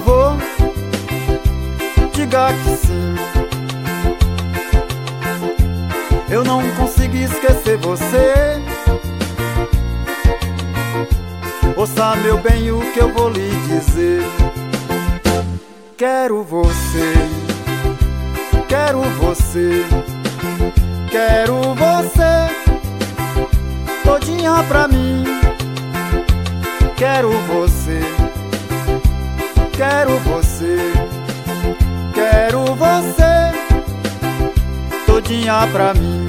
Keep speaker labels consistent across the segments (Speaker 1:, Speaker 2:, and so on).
Speaker 1: favor, diga que sim. Eu não consegui esquecer você. Ouça, meu bem, o que eu vou lhe dizer. Quero você, quero você, quero você todinha pra mim. Quero você, quero você, quero você todinha pra mim.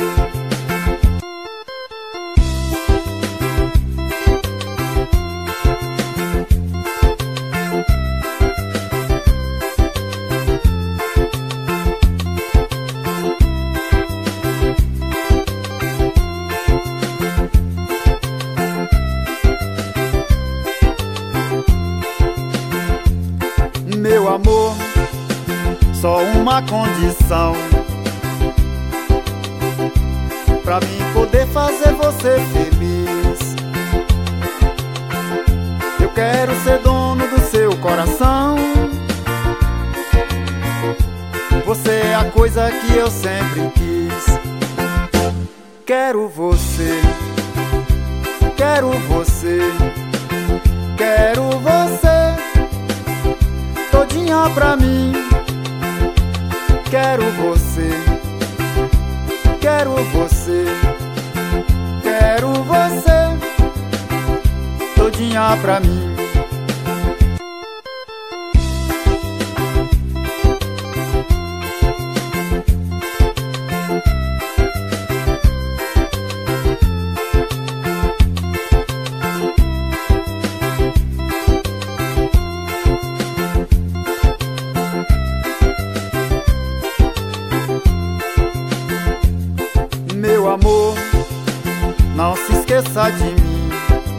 Speaker 1: Meu amor, só uma condição pra mim poder fazer você feliz. Eu quero ser dono do seu coração. Você é a coisa que eu sempre quis. Quero você, quero você, quero você todinha pra mim. Quero você, quero você, quero você todinha pra mim. Meu amor, não se esqueça de mim.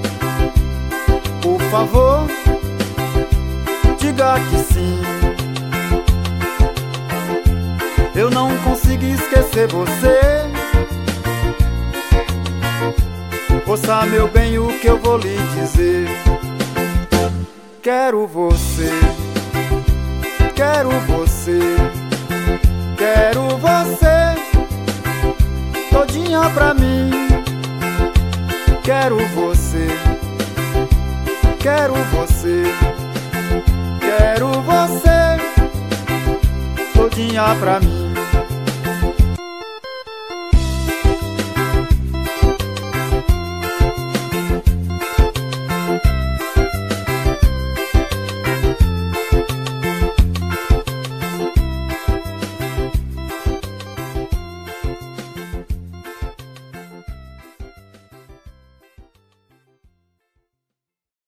Speaker 1: Por favor, diga que sim. Eu não consegui esquecer você. Ouça, meu bem, o que eu vou lhe dizer. Quero você, quero você, quero você todinha pra mim. Quero você, quero você, quero você todinha pra mim.